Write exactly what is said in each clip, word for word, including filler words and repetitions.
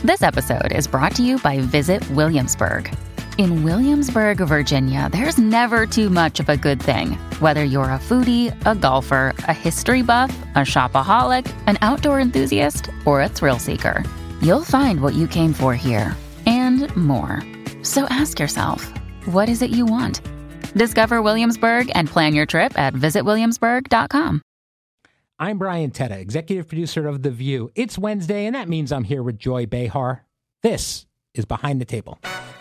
This episode is brought to you by Visit Williamsburg. In Williamsburg, Virginia, there's never too much of a good thing. Whether you're a foodie, a golfer, a history buff, a shopaholic, an outdoor enthusiast, or a thrill seeker, you'll find what you came for here and more. So ask yourself, what is it you want? Discover Williamsburg and plan your trip at visit williamsburg dot com. I'm Brian Tetta, executive producer of The View. It's Wednesday, and that means I'm here with Joy Behar. This is Behind the Table.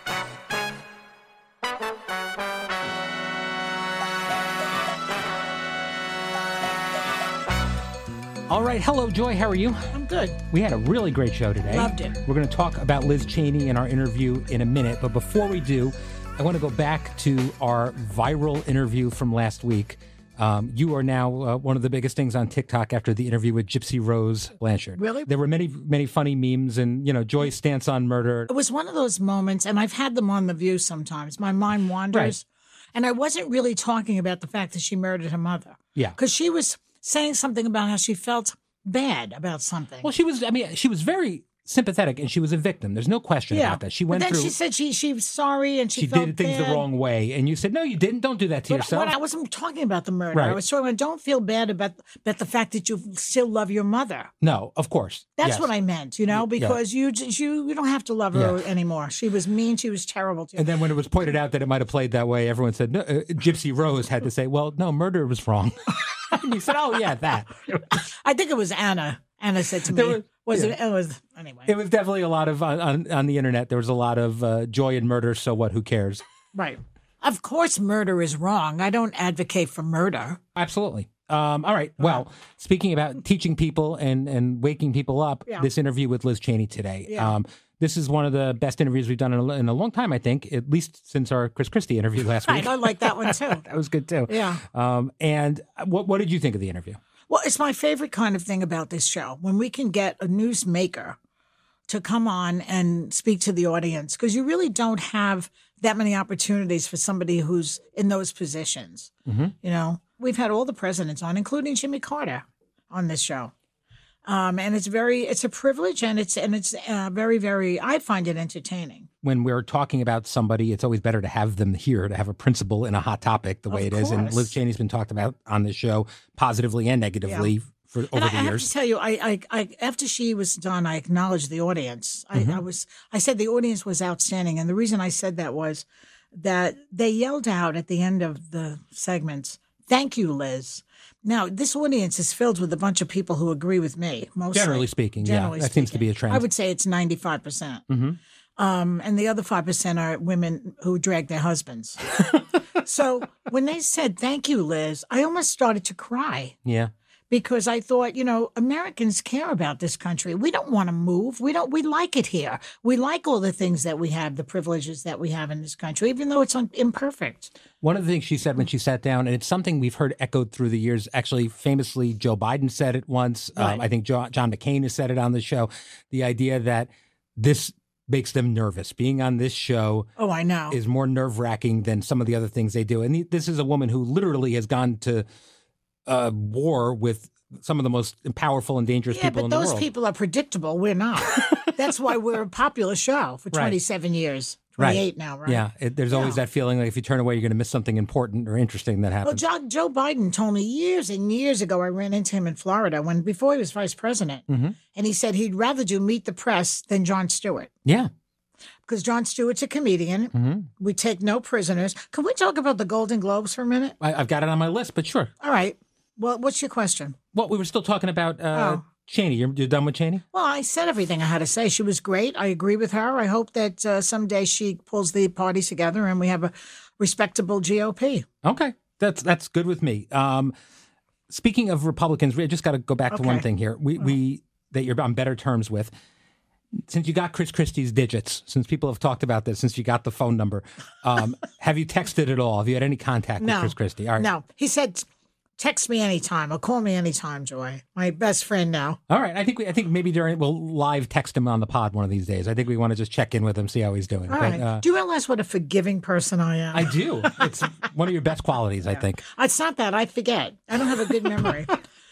All right. Hello, Joy. How are you? I'm good. We had a really great show today. Loved it. We're going to talk about Liz Cheney in our interview in a minute. But before we do, I want to go back to our viral interview from last week. Um, you are now uh, one of the biggest things on TikTok after the interview with Gypsy Rose Blanchard. Really? There were many, many funny memes and, you know, Joy's stance on murder. It was one of those moments, and I've had them on The View sometimes. My mind wanders. Right. And I wasn't really talking about the fact that she murdered her mother. Yeah. Because she was saying something about how she felt bad about something. Well, she was, I mean, she was very sympathetic, and she was a victim. There's no question yeah. about that. She but went then through. she said she she was sorry and she, she felt did things bad. the wrong way, and you said, no, you didn't. Don't do that to But yourself. what I wasn't talking about the murder. Right. I was talking about don't feel bad about, about the fact that you still love your mother. No, of course. That's Yes. what I meant, you know, because yeah. you, you you don't have to love her Yeah. anymore. She was mean. She was terrible to you. And then when it was pointed out that it might have played that way, everyone said, no, uh, Gypsy Rose had to say, well, no, murder was wrong. And you said, oh, yeah, that. I think it was Anna. Anna said to me, There was, was yeah. it, it was, anyway. It was definitely a lot of, on, on, on the internet, there was a lot of uh, joy in murder, so what, who cares? Right. Of course, murder is wrong. I don't advocate for murder. Absolutely. Um, all right. Well, speaking about teaching people and, and waking people up, Yeah. this interview with Liz Cheney today. Yeah. Um, this is one of the best interviews we've done in a, in a long time, I think, at least since our Chris Christie interview last Right. week. I like that one, too. That was good, too. Yeah. Um, and what, what did you think of the interview? Well, it's my favorite kind of thing about this show, when we can get a newsmaker to come on and speak to the audience, because you really don't have that many opportunities for somebody who's in those positions. Mm-hmm. You know, we've had all the presidents on, including Jimmy Carter, on this show. Um, and it's very, it's a privilege, and it's, and it's uh, very, very, I find it entertaining. When we're talking about somebody, it's always better to have them here, to have a principal in a hot topic the way Of it is. And course. Liz Cheney's been talked about on this show positively and negatively Yeah. for over And I, the I have years. to tell you, I, I, I, after she was done, I acknowledged the audience. I, Mm-hmm. I was, I said the audience was outstanding, and the reason I said that was that they yelled out at the end of the segments, "Thank you, Liz." Now, this audience is filled with a bunch of people who agree with me. Mostly, Generally speaking, Generally yeah, that seems to speaking. be a trend. I would say it's ninety-five percent. Mm-hmm. Um, and the other five percent are women who drag their husbands. So when they said, "Thank you, Liz," I almost started to cry. Yeah. Because I thought, you know, Americans care about this country. We don't want to move. We don't. We like it here. We like all the things that we have, the privileges that we have in this country, even though it's un- imperfect. One of the things she said when she sat down, and it's something we've heard echoed through the years. Actually, famously, Joe Biden said it once. Right. Um, I think jo- John McCain has said it on the show. The idea that this makes them nervous. Being on this show Oh, I know. is more nerve-wracking than some of the other things they do. And th- this is a woman who literally has gone to uh, war with some of the most powerful and dangerous yeah, people but in the those world. people are predictable. We're not. That's why we're a popular show for Right. twenty-seven years. Right. twenty-eight now, right? Yeah, it, there's always Yeah. that feeling like if you turn away, you're going to miss something important or interesting that Well, happens. Joe, Joe Biden told me years and years ago, I ran into him in Florida when before he was vice president. Mm-hmm. And he said he'd rather do Meet the Press than Jon Stewart. Yeah. Because Jon Stewart's a comedian. Mm-hmm. We take no prisoners. Can we talk about the Golden Globes for a minute? I, I've got it on my list, but sure. All right. Well, what's your question? Well, we were still talking about uh, Oh. Cheney. You're, you're done with Cheney? Well, I said everything I had to say. She was great. I agree with her. I hope that uh, someday she pulls the parties together and we have a respectable G O P. Okay. That's that's good with me. Um, speaking of Republicans, we just got to go back to Okay. one thing here. We, we that you're on better terms with. Since you got Chris Christie's digits, since people have talked about this, since you got the phone number, um, have you texted at all? Have you had any contact No. with Chris Christie? All right. No. He said, text me anytime or call me anytime, Joy. My best friend now. All right. I think we, I think maybe during we'll live text him on the pod one of these days. I think we want to just check in with him, see how he's doing. All But, right. uh, Do you realize what a forgiving person I am? I do. It's one of your best qualities, I think. It's not that. I forget. I don't have a good memory.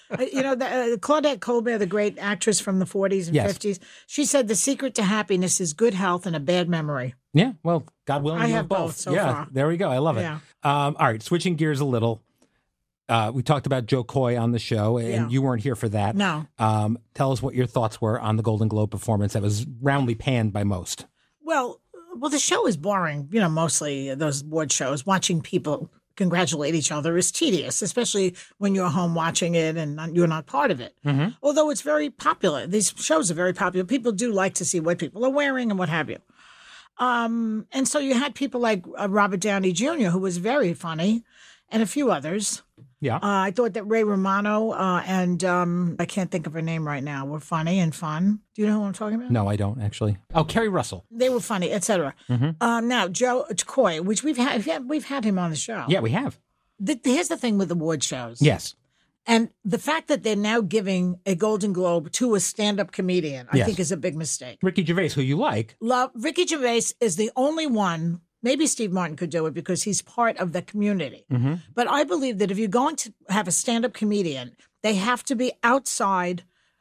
Uh, You know, the, uh, Claudette Colbert, the great actress from the forties and Yes. fifties, she said the secret to happiness is good health and a bad memory. Yeah, well, God willing, I you have both. both so yeah, far. there we go. I love it. Yeah. Um, all right, switching gears a little. Uh, we talked about Joe Coy on the show, and Yeah. you weren't here for that. No. Um, tell us what your thoughts were on the Golden Globe performance that was roundly panned by most. Well, well, the show is boring. You know, mostly those award shows. Watching people congratulate each other is tedious, especially when you're home watching it and not- you're not part of it. Mm-hmm. Although it's very popular. These shows are very popular. People do like to see what people are wearing and what have you. Um, and so you had people like uh, Robert Downey Junior, who was very funny, and a few others. Yeah. Uh, I thought that Ray Romano uh, and um, I can't think of her name right now were funny and fun. Do you know who I'm talking about? No, I don't actually. Oh, Kerry Russell. They were funny, et cetera. Mm-hmm. Um, now, Joe Coy, which we've had, yeah, we've had him on the show. Yeah, we have. The, here's the thing with award shows. Yes. And the fact that they're now giving a Golden Globe to a stand-up comedian, I Yes. think is a big mistake. Ricky Gervais, who you like. Love Ricky Gervais is the only one. Maybe Steve Martin could do it because he's part of the community. Mm-hmm. But I believe that if you're going to have a stand-up comedian, they have to be outside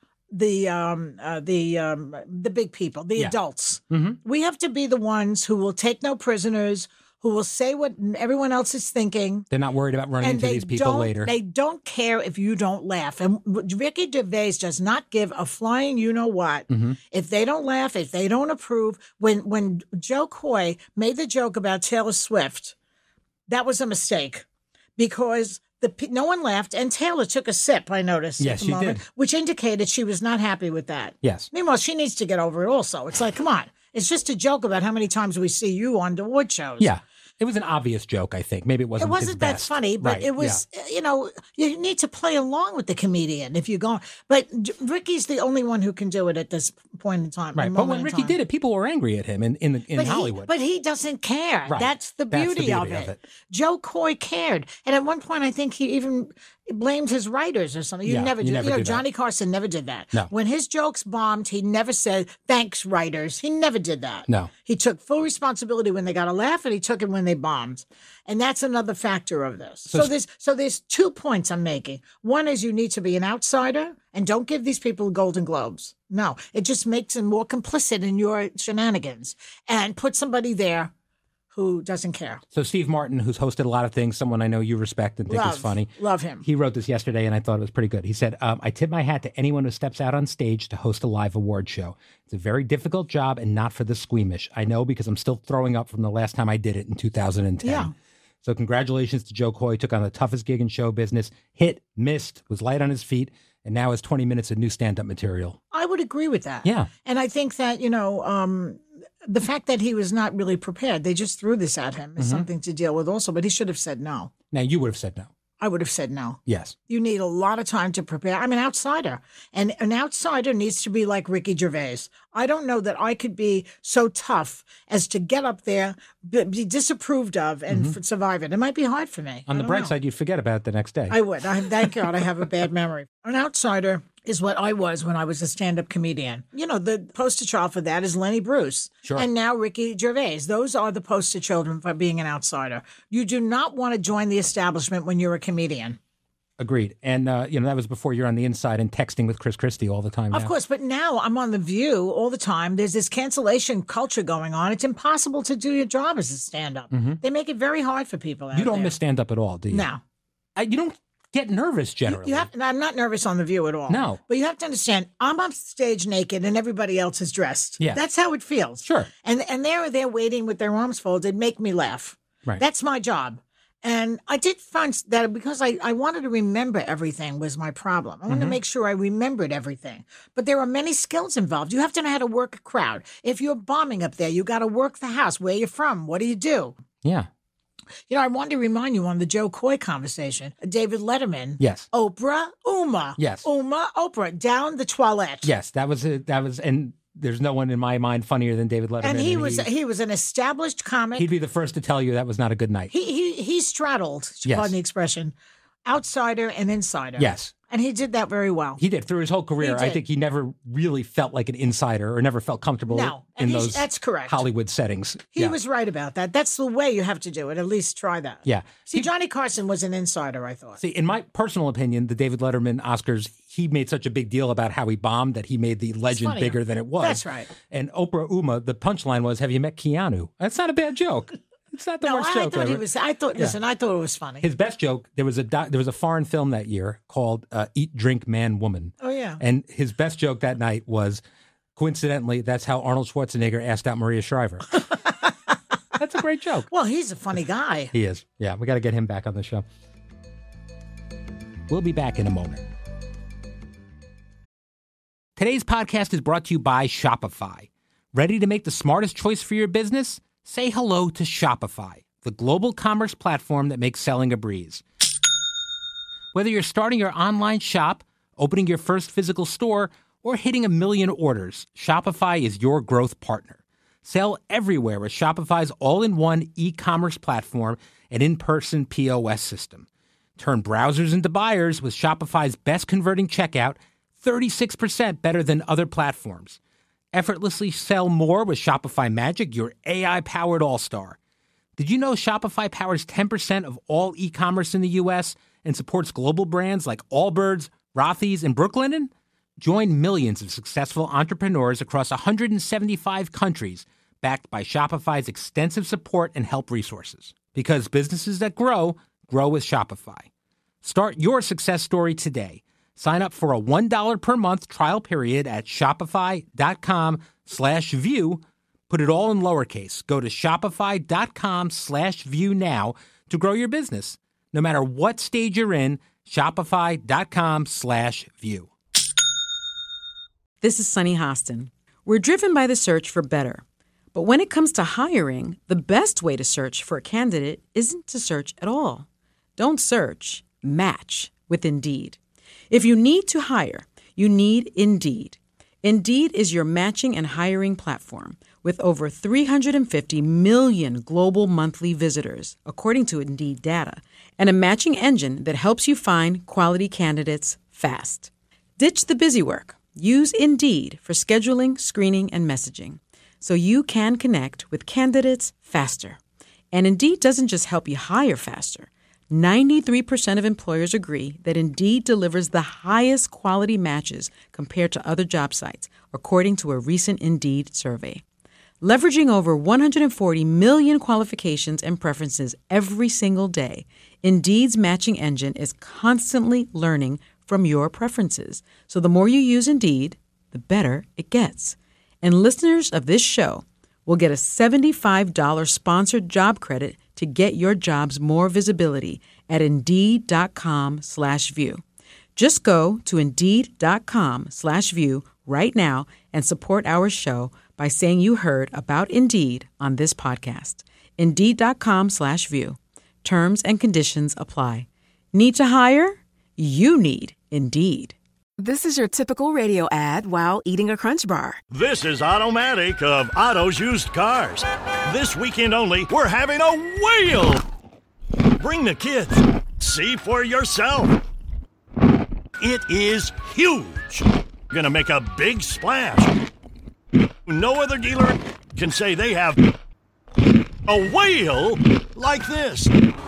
the um, uh, the um, the big people, the Yeah. adults. Mm-hmm. We have to be the ones who will take no prisoners, who will say what everyone else is thinking. They're not worried about running And into they these people don't, later. They don't care if you don't laugh. And Ricky Gervais does not give a flying you know what Mhm. if they don't laugh, if they don't approve. When when Joe Coy made the joke about Taylor Swift, that was a mistake because the pe- no one laughed, and Taylor took a sip. I noticed. Yes, at the she moment, did. which indicated she was not happy with that. Yes. Meanwhile, she needs to get over it. Also, it's like, come on, it's just a joke about how many times we see you on the award shows. Yeah. It was an obvious joke, I think. Maybe it wasn't It wasn't his that best. funny, but Right, it was, you know, you need to play along with the comedian if you're going. But J- Ricky's the only one who can do it at this point in time. yeah. Right. But when Ricky did it, people were angry at him in, in, the, in but Hollywood. He, but he doesn't care. Right. That's the That's the beauty, beauty of, of it. it. Joe Coy cared. And at one point, I think he even blamed his writers or something. You Yeah, never you did. never you know, do that. Johnny Carson never did that. No. When his jokes bombed, he never said, thanks, writers. He never did that. No. He took full responsibility when they got a laugh, and he took it when they bombed. And that's another factor of this. So- So, there's so there's two points I'm making. One is you need to be an outsider and don't give these people Golden Globes. No, it just makes them more complicit in your shenanigans. And put somebody there who doesn't care. So Steve Martin, who's hosted a lot of things, someone I know you respect and think Love, is funny. love him. He wrote this yesterday, and I thought it was pretty good. He said, um, I tip my hat to anyone who steps out on stage to host a live award show. It's a very difficult job and not for the squeamish. I know because I'm still throwing up from the last time I did it in two thousand ten. Yeah. So congratulations to Joe Coy. Took on the toughest gig in show business. Hit, missed, was light on his feet, and now has twenty minutes of new stand-up material. I would agree with that. Yeah. And I think that, you know, um, the fact that he was not really prepared, they just threw this at him is something to deal with also, but he should have said no. Now, you would have said no. I would have said no. Yes. You need a lot of time to prepare. I'm an outsider, and an outsider needs to be like Ricky Gervais. I don't know that I could be so tough as to get up there, be, be disapproved of, and f- survive it. It might be hard for me. On I the don't bright know. side, you'd forget about it the next day. I would. I thank God I have a bad memory. An outsider is what I was when I was a stand-up comedian. You know, the poster child for that is Lenny Bruce. Sure. And now Ricky Gervais. Those are the poster children for being an outsider. You do not want to join the establishment when you're a comedian. Agreed. And, uh, you know, that was before you're on the inside and texting with Chris Christie all the time. Of now. course, but now I'm on The View all the time. There's this cancellation culture going on. It's impossible to do your job as a stand-up. They make it very hard for people out You don't there. miss stand-up at all, do you? No. I, you don't get nervous generally. You have, and I'm not nervous on The View at all. No. But you have to understand, I'm on stage naked and everybody else is dressed. Yeah. That's how it feels. Sure. And and they're there waiting with their arms folded, make me laugh. Right. That's my job. And I did find that because I, I wanted to remember everything was my problem. I wanted Mm-hmm. to make sure I remembered everything. But there are many skills involved. You have to know how to work a crowd. If you're bombing up there, you got to work the house. Where you're from? What do you do? Yeah. You know, I wanted to remind you on the Joe Coy conversation, David Letterman, Yes. Oprah, Uma. Yes. Uma, Oprah, down the toilet. Yes. That was it. That was, and there's no one in my mind funnier than David Letterman. And he was he was an established comic. He'd be the first to tell you that was not a good night. He he he straddled, Yes. pardon the expression, outsider and insider. Yes. And he did that very well. He did through his whole career. I think he never really felt like an insider or never felt comfortable no, in those that's correct. Hollywood settings. He yeah. was right about that. That's the way you have to do it. At least try that. Yeah. See, he, Johnny Carson was an insider, I thought. See, in my personal opinion, the David Letterman Oscars, he made such a big deal about how he bombed that he made the legend bigger than it was. That's right. And Oprah Uma, the punchline was, have you met Keanu? That's not a bad joke. It's not the no, worst I joke thought ever. he was. I thought. Listen, yeah. I thought it was funny. His best joke. There was a doc, there was a foreign film that year called uh, "Eat, Drink, Man, Woman." Oh yeah. And his best joke that night was, coincidentally, that's how Arnold Schwarzenegger asked out Maria Shriver. That's a great joke. Well, he's a funny guy. He is. Yeah, we got to get him back on the show. We'll be back in a moment. Today's podcast is brought to you by Shopify. Ready to make the smartest choice for your business? Say hello to Shopify, the global commerce platform that makes selling a breeze. Whether you're starting your online shop, opening your first physical store, or hitting a million orders, Shopify is your growth partner. Sell everywhere with Shopify's all-in-one e-commerce platform and in-person P O S system. Turn browsers into buyers with Shopify's best-converting checkout, thirty-six percent better than other platforms. Effortlessly sell more with Shopify Magic, your A I-powered all-star. Did you know Shopify powers ten percent of all e-commerce in the U S and supports global brands like Allbirds, Rothy's, and Brooklinen? Join millions of successful entrepreneurs across one hundred seventy-five countries, backed by Shopify's extensive support and help resources. Because businesses that grow, grow with Shopify. Start your success story today. Sign up for a one dollar per month trial period at shopify.com slash view. Put it all in lowercase. Go to shopify.com slash view now to grow your business. No matter what stage you're in, shopify.com slash view. This is Sunny Hostin. We're driven by the search for better. But when it comes to hiring, the best way to search for a candidate isn't to search at all. Don't search, match with Indeed. If you need to hire, you need Indeed. Indeed is your matching and hiring platform with over three hundred fifty million global monthly visitors, according to Indeed data, and a matching engine that helps you find quality candidates fast. Ditch the busy work. Use Indeed for scheduling, screening, and messaging so you can connect with candidates faster. And Indeed doesn't just help you hire faster. ninety-three percent of employers agree that Indeed delivers the highest quality matches compared to other job sites, according to a recent Indeed survey. Leveraging over one hundred forty million qualifications and preferences every single day, Indeed's matching engine is constantly learning from your preferences. So the more you use Indeed, the better it gets. And listeners of this show will get a seventy-five dollars sponsored job credit to get your jobs more visibility at Indeed.com slash view. Just go to Indeed.com slash view right now and support our show by saying you heard about Indeed on this podcast. Indeed.com slash view. Terms and conditions apply. Need to hire? You need Indeed. This is your typical radio ad while eating a Crunch Bar. This is Automatic of Otto's Used Cars. This weekend only, we're having a whale! Bring the kids. See for yourself. It is huge. Gonna make a big splash. No other dealer can say they have a whale like this.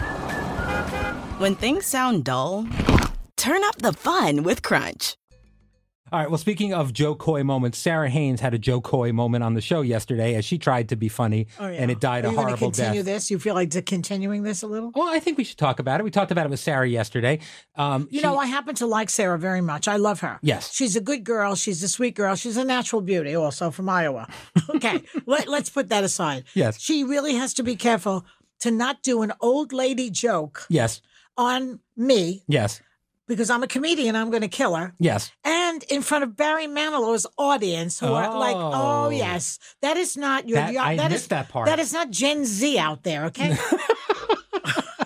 When things sound dull, turn up the fun with Crunch. All right. Well, speaking of Joe Coy moments, Sarah Haynes had a Joe Coy moment on the show yesterday as she tried to be funny, oh, yeah. and it died Are a you horrible death. Continue death. this? You feel like to continuing this a little? Well, I think we should talk about it. We talked about it with Sarah yesterday. Um, you she, know, I happen to like Sarah very much. I love her. Yes. She's a good girl. She's a sweet girl. She's a natural beauty also from Iowa. Okay. Let, let's put that aside. Yes. She really has to be careful to not do an old lady joke Yes. on me. Yes. Because I'm a comedian, I'm going to kill her. Yes. And in front of Barry Manilow's audience, who are like, oh, yes. That is not your... That, your I that missed is, that part. That is not Gen Z out there, okay?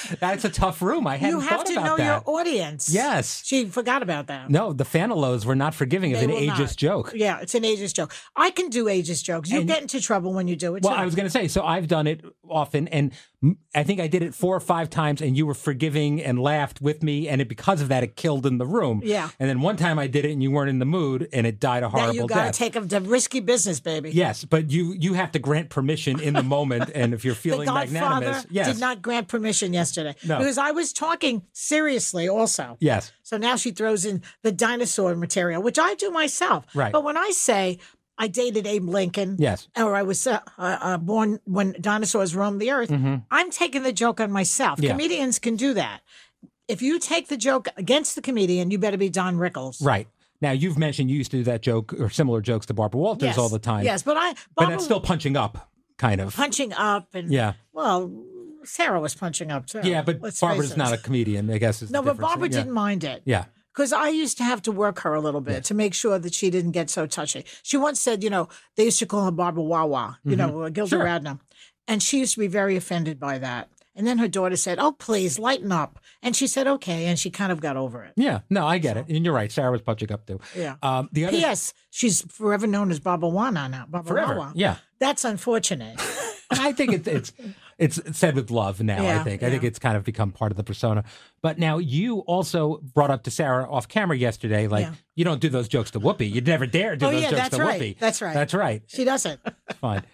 That's a tough room. I hadn't You have thought to about know that. your audience. Yes. She forgot about that. No, the Fanilows were not forgiving of They an will ageist not. joke. Yeah, it's an ageist joke. I can do ageist jokes. You And- get into trouble when you do it, Well, too. I was going to say, so I've done it often, and m- I think I did it four or five times, and you were forgiving and laughed with me, and it, because of that, it killed in the room. Yeah. And then one time I did it, and you weren't in the mood, and it died a That horrible you got to death. take a the risky business, baby. Yes, but you you have to grant permission in the moment, and if you're The feeling Godfather magnanimous, yes, did not grant permission yesterday. No. Because I was talking seriously also. yes, So now she throws in the dinosaur material, which I do myself. Right. But when I say I dated Abe Lincoln, Yes. or I was uh, uh, born when dinosaurs roamed the earth, I'm taking the joke on myself. Mm-hmm. Yeah. Comedians can do that. If you take the joke against the comedian, you better be Don Rickles. right. Now you've mentioned you used to do that joke or similar jokes to Barbara Walters Yes. all the time. Yes, but I. but Barbara, that's still punching up, kind of. punching up and Yeah. Well, Sarah was punching up too. Yeah, but Let's Barbara's face it. not a comedian, I guess. Is No, the but difference. Barbara yeah. didn't mind it. Yeah. Because I used to have to work her a little bit to make sure that she didn't get so touchy. She once said, you know, they used to call her Barbara Wawa, you know, uh, Gilda Mm-hmm. Sure. Radner. And she used to be very offended by that. And then her daughter said, oh, please, lighten up. And she said, okay. And she kind of got over it. Yeah. No, I get it. And you're right. Sarah was punching up too. Yeah. Um, the other P S. She's forever known as Barbara Wana now. Barbara forever. Wawa. Yeah. That's unfortunate. I think it's it's it's said with love now. I Yeah, think I yeah. think it's kind of become part of the persona. But now you also brought up to Sarah off camera yesterday, like Yeah. you don't do those jokes to Whoopi. You'd never dare do Oh, those yeah, jokes that's to right. Whoopi. That's right. That's right. She doesn't. Fine.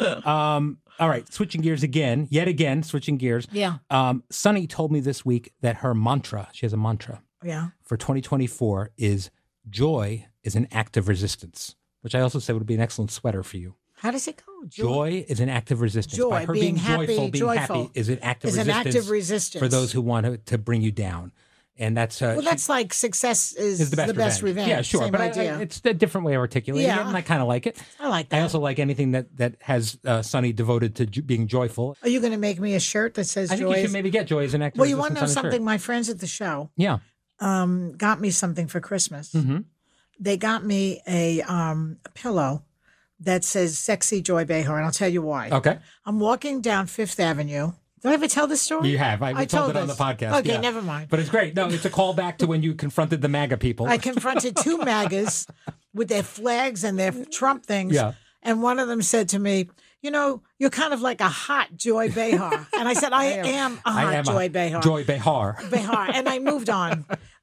Um, all right, switching gears again, yet again, switching gears. Yeah. Um, Sunny told me this week that her mantra, she has a mantra Yeah. for twenty twenty-four, is joy is an act of resistance, which I also said would be an excellent sweater for you. How does it go? Joy is an act of resistance. Joy, By her being being, happy, joyful, being joyful happy is an act of is an resistance. act of resistance. For those who want to, to bring you down. And that's uh, Well, that's like success is, she- is the best, revenge. Yeah, sure. Same but I- idea. I, it's a different way of articulating Yeah. it, and I kind of like it. I like that. I also like anything that, that has uh, Sunny devoted to jo- being joyful. Are you going to make me a shirt that says I think joy? you is- should maybe get joy as an act of Well, you want resistance to know on a shirt. something? My friends at the show Yeah. um, got me something for Christmas. Mm-hmm. They got me a, um, a pillow that says "Sexy Joy Behar," and I'll tell you why. Okay. I'm walking down Fifth Avenue. Did I ever tell this story? You have. I, we I told, told it on the this. podcast. Okay, yeah. never mind. But it's great. No, it's a callback to when you confronted the MAGA people. I confronted two MAGAs with their flags and their Trump things. Yeah. And one of them said to me, you know, you're kind of like a hot Joy Behar. And I said, I am a hot I am Joy a Behar. Joy Behar. Behar. And I moved on.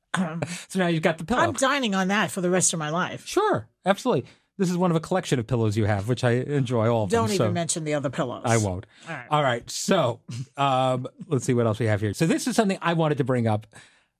So now you've got the pillow. I'm dining on that for the rest of my life. Sure. Absolutely. This is one of a collection of pillows you have, which I enjoy all of Don't them. even so mention the other pillows. I won't. All right. All right. So um, let's see what else we have here. So this is something I wanted to bring up.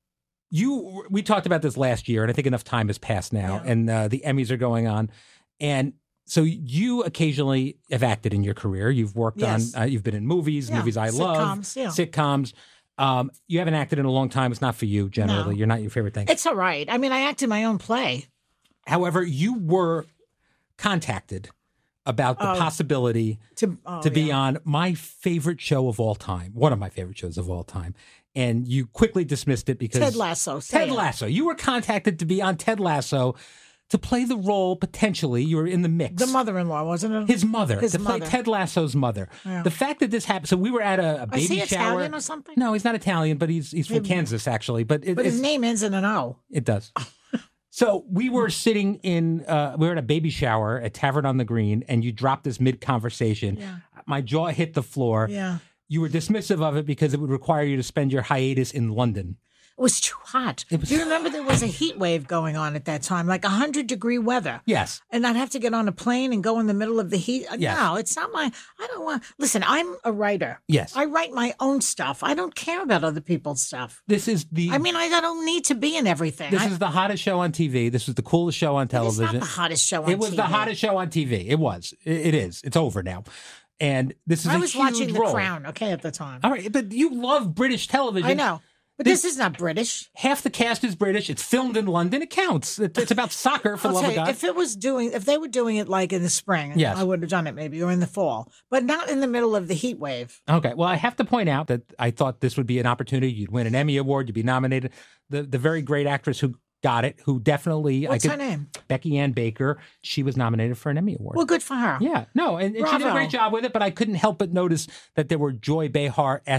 You, we talked about this last year, and I think enough time has passed now, Yeah. and uh, the Emmys are going on, and so you occasionally have acted in your career. You've worked Yes. on, uh, you've been in movies, Yeah, movies I love, sitcoms, yeah. sitcoms. Um, you haven't acted in a long time. It's not for you generally. No. You're not your favorite thing. It's all right. I mean, I acted my own play. However, you were contacted about the Oh. possibility To, oh, to be yeah. on my favorite show of all time, one of my favorite shows of all time. And you quickly dismissed it because Ted Lasso. say Ted it. Lasso. You were contacted to be on Ted Lasso to play the role potentially. You were in the mix. The mother-in-law, wasn't it? His mother, His to play mother. Ted Lasso's mother. Yeah. The fact that this happened, so we were at a, a baby Is he shower. Italian or something? No, he's not Italian, but he's he's from Maybe. Kansas actually. But, it, But his it's- name ends in an O. it does. So we were sitting in, uh, we were at a baby shower at Tavern on the Green, and you dropped this mid conversation. Yeah. My jaw hit the floor. Yeah. You were dismissive of it because it would require you to spend your hiatus in London. It was too hot. It was- Do you remember there was a heat wave going on at that time, like one hundred degree weather? Yes. And I'd have to get on a plane and go in the middle of the heat. Uh, Yes. No, it's not my, I don't want, listen, I'm a writer. Yes. I write my own stuff. I don't care about other people's stuff. This is the. I mean, I don't need to be in everything. this I, is the hottest show on T V. This was the coolest show on it's television. not the hottest show on It was T V. the hottest show on T V. It was. It, it is. It's over now. And this is I a was huge watching The role. Crown, okay, at the time. All right, but you love British television. I know. But This- this, is not British. Half the cast is British. It's filmed in London. It counts. It, it's about soccer, for the I'll love tell of you, God. if it was doing, if they were doing it like in the spring, Yes. I would have done it maybe, or in the fall, but not in the middle of the heat wave. Okay. Well, I have to point out that I thought this would be an opportunity. You'd win an Emmy Award. You'd be nominated. The the very great actress who got it, who definitely What's I her could, name? Becky Ann Baker. She was nominated for an Emmy Award. Well, good for her. yeah. No, and, and she did a Bravo. great job with it. But I couldn't help but notice that there were Joy Behar esque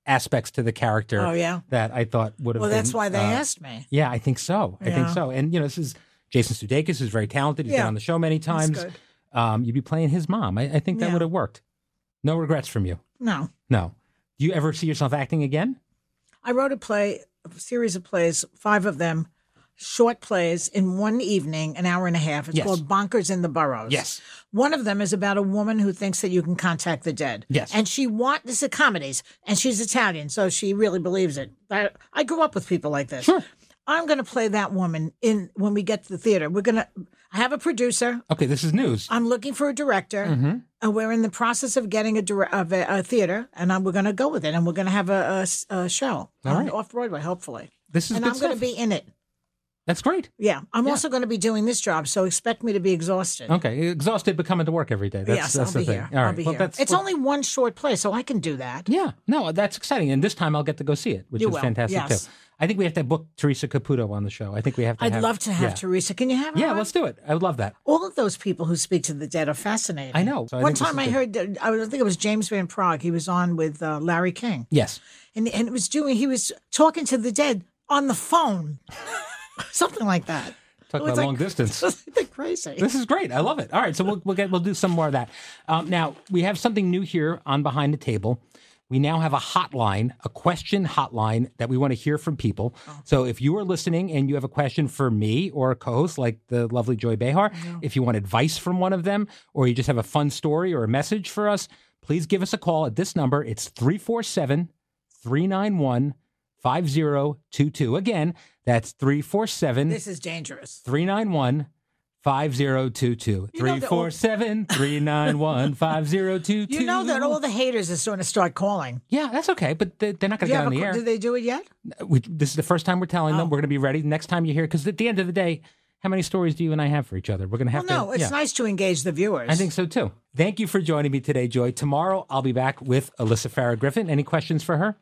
aspects to the character. Oh, yeah? That I thought would have Well, been. that's why they uh, asked me. Yeah, I think so. I think Yeah. so. And, you know, this is Jason Sudeikis, who's very talented. He's Yeah. been on the show many times. good. Um, you'd be playing his mom. I, I think that Yeah. would have worked. No regrets from you. No. No. Do you ever see yourself acting again? I wrote a play, a series of plays, five of them, short plays in one evening, an hour and a half. It's Yes. called Bonkers in the Burrows. Yes. One of them is about a woman who thinks that you can contact the dead. Yes. And she want this is comedies, and she's Italian, so she really believes it. I, I grew up with people like this. Sure. I'm going to play that woman in when we get to the theater. We're going to. I have a producer. Okay, this is news. I'm looking for a director, Mm-hmm. and we're in the process of getting a, dire- of a, a theater, and I'm, we're going to go with it, and we're going to have a, a, a show All on right. off Broadway, hopefully. This is and good I'm going to stuff. be in it. That's great. Yeah, I'm Yeah. also going to be doing this job, so expect me to be exhausted. Okay, exhausted but coming to work every day. That's, yes, that's I'll the be thing. here. All right. I'll be well, here. That's, It's well, only one short play, so I can do that. Yeah, no, that's exciting. And this time I'll get to go see it, which You is will, fantastic yes. too. I think we have to book Teresa Caputo on the show. I think we have to I'd have, love to have yeah. Teresa. Can you have her? Yeah, on? let's do it. I would love that. All of those people who speak to the dead are fascinating. I know. So I One think this time is I good. heard, I think it was James Van Prague. He was on with uh, Larry King, Yes. and and it was doing. He was talking to the dead on the phone, something like that. Talk It was about like- long distance. They're crazy. This is great. I love it. All right, so we'll we'll get we'll do some more of that. Um, now we have something new here on Behind the Table. We now have a hotline, a question hotline that we want to hear from people. Oh. So if you are listening and you have a question for me or a co-host like the lovely Joy Behar, if you want advice from one of them, or you just have a fun story or a message for us, please give us a call at this number. It's three four seven, three nine one, five zero two two. Again, that's three four seven, This is dangerous. three nine one, five zero two two. You know three that four seven, three nine one, five zero two two. You know that all the haters are going to start calling. Yeah, that's okay, but they- they're not going Do to you get on have the a, air. did they do it yet? We, this is the first time we're telling them. Oh. We're going to be ready next time you hear, because at the end of the day, how many stories do you and I have for each other? We're going to have Well, no, to. it's yeah. nice to engage the viewers. I think so too. Thank you for joining me today, Joy. Tomorrow I'll be back with Alyssa Farah Griffin. Any questions for her?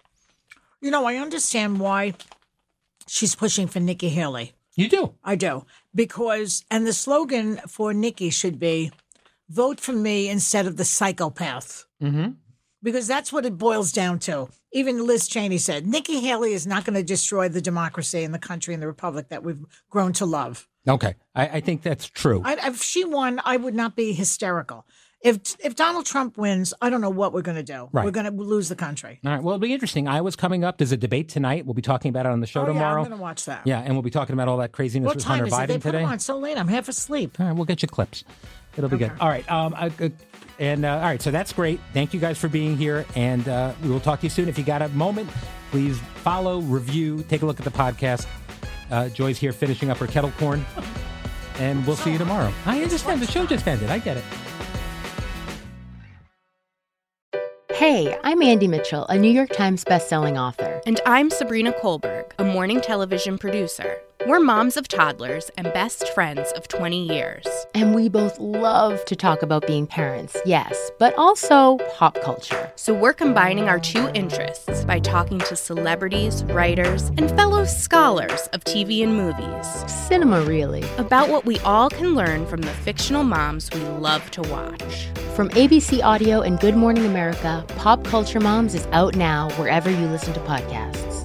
You know, I understand why she's pushing for Nikki Haley. You do. I do. Because, and the slogan for Nikki should be, vote for me instead of the psychopath. Mm-hmm. Because that's what it boils down to. Even Liz Cheney said, Nikki Haley is not going to destroy the democracy in the country and the republic that we've grown to love. Okay. I, I think that's true. I, if she won, I would not be hysterical. If if Donald Trump wins, I don't know what we're going to do. Right. We're going to lose the country. All right. Well, it'll be interesting. Iowa's coming up. There's a debate tonight. We'll be talking about it on the show Oh, yeah, tomorrow. I'm going to watch that. Yeah, and we'll be talking about all that craziness What with time Hunter is it? Biden They put today. them on so late. I'm half asleep. All right, we'll get you clips. It'll be good. All right. Um, I, uh, and uh, all right, so that's great. Thank you guys for being here, and uh, we will talk to you soon. If you got a moment, please follow, review, take a look at the podcast. Uh, Joy's here finishing up her kettle corn, and we'll see you tomorrow. I understand. The show just ended. I get it. Hey, I'm Andy Mitchell, a New York Times bestselling author. And I'm Sabrina Kohlberg, a morning television producer. We're moms of toddlers and best friends of twenty years. And we both love to talk about being parents, yes, but also pop culture. So we're combining our two interests by talking to celebrities, writers, and fellow scholars of T V and movies. Cinema, really. About what we all can learn from the fictional moms we love to watch. From A B C Audio and Good Morning America, Pop Culture Moms is out now wherever you listen to podcasts.